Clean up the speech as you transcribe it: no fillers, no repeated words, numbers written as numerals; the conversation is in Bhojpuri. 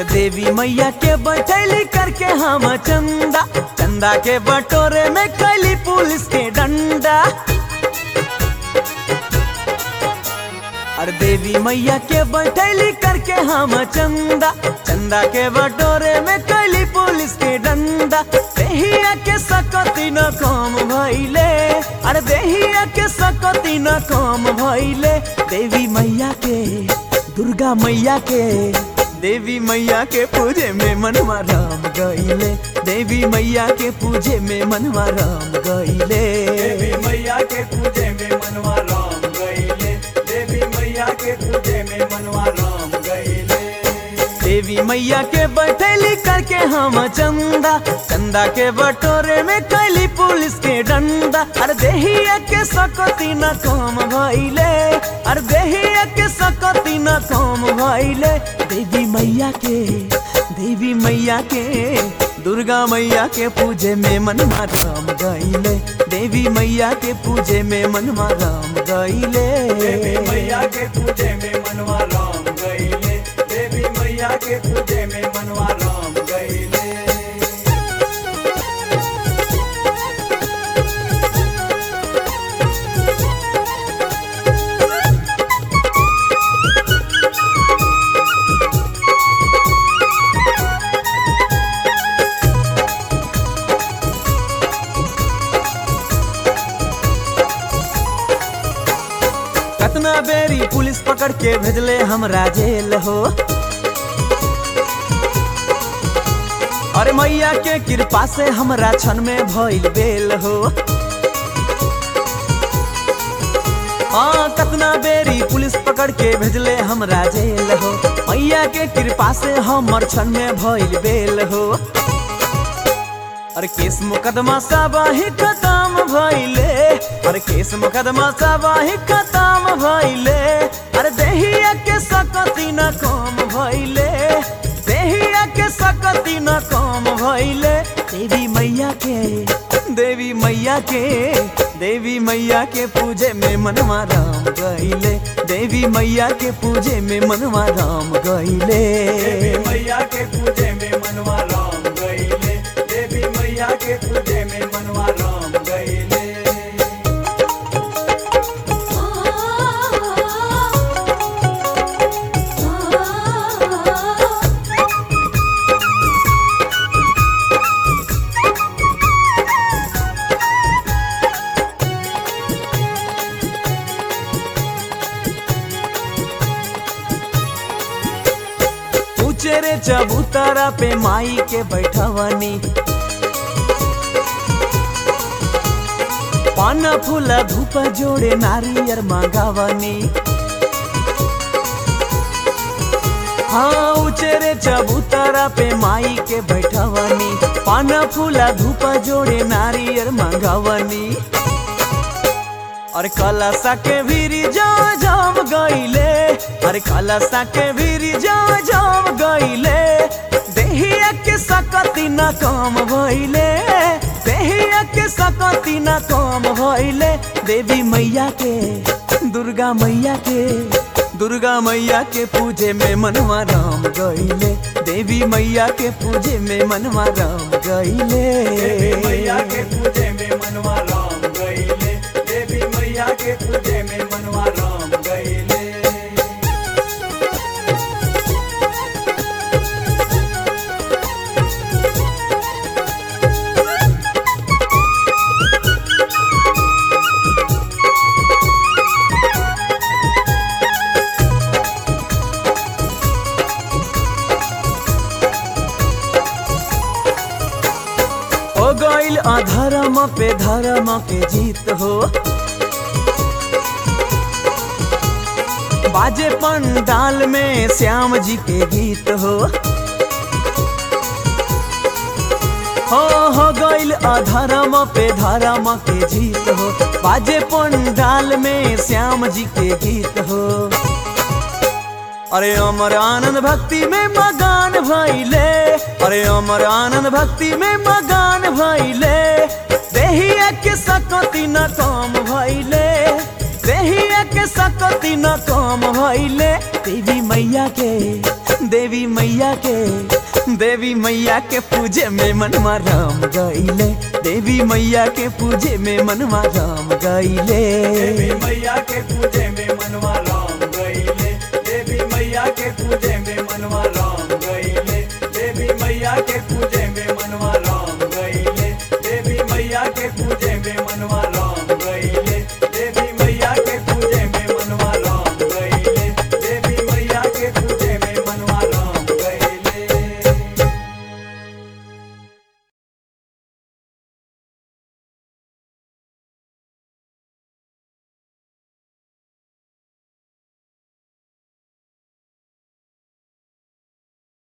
देवी मैया के बैठैली करके हम चंदा, चंदा के बटोरे में कैली पुलिस के डंडा। अरे देवी मैया के बैठैली करके हम चंदा, चंदा के बटोरे में कैली पुलिस के डंडा। देहिया के सकती न काम भइले, अरे देहिया के सकती न काम भइले। देवी मैया के, दुर्गा मैया के, देवी मैया के पूजे में मनवा राम गइले। देवी मैया के पूजे में मनवा राम गइले। देवी मैया के पूजे में मनवा राम गइले। देवी मैया के पूजे में मनवा राम गइले। देवी मैया के बैठैली करके हम चंदा, चंदा के बटोरे में कैली पुलिस के डंडा। अरे देहिया के सकती न काम भइले, अरे देहिया के सकती न काम भइले। देवी मैया के, देवी मैया के, दुर्गा मैया के पूजे में मनवा राम गइले। देवी मैया के पूजे में मनवा राम गइले। देवी मैया के पूजे में मनवा राम गइले। देवी मैया के पूजे में मनवा राम गइले। कतना बेरी पुलिस पकड़ के भेजले हमरा जेल हो। अरे मैया के कृपा से हमरा क्षण में भइल बेल हो। हाँ, कतना बेरी पुलिस पकड़ के भेजले हमरा जेल हो। मैया के कृपा से हमर क्षण में भइल बेल हो। अरे केस मुकदमा साबाही खत्म भइले, अरे केस मुकदमा साबाही खत्म भइले। अरे देहिया के सकती न काम भइले, देहिया के सकती न काम भइले। देवी मैया के, देवी मैया के, देवी मैया के पूजे में मनवा राम गइले। देवी मैया के पूजे में मनवा राम गइले। देवी मैया के पूजे में मनवा राम गइले। देवी मैया के पूजे में मनवा राम गइले। ऊंचे चबूतरा पे माई के बैठवनी, पान फूला धूप जोड़े नारियर मांगावनी। हाँ, ऊंचे चबूतरा पे माई के बैठवनी, पान फूला धूप जोड़े नारियर मांगावनी। अरे कलसा के भीरी जा जाम गइले, अरे कलसा के भीरी जा जाम गइले। देहिया के सकती न काम भइले, देहिया के सकती न काम भइले। देवी मैया के, दुर्गा मैया के, दुर्गा मैया के पूजे में मनवा राम गइले। देवी मैया के पूजे में मनवा राम गइले। देवी मैया के पूजे में मनवा राम गइले। देवी मैया के पूजे में मनवा राम गइले। हो गइल अधर्म पे धर्म के जीत हो। बाजे पंडाल में श्याम जी के गीत हो। हो गइल अधर्म पे धर्म के जीत हो। बाजे पंडाल में श्याम जी के गीत हो। अरे अमर आनंद भक्ति में मगान भइले, अरे अमर आनंद भक्ति में मगान भइले। देहिया के सकती न काम भइले, देहिया के सकती सकती न काम भइले देवी मैया के देवी मैया के देवी मैया के पूजे में मनवा राम गइले देवी मैया के पूजे में मनवा राम गइले देवी मैया के पूजे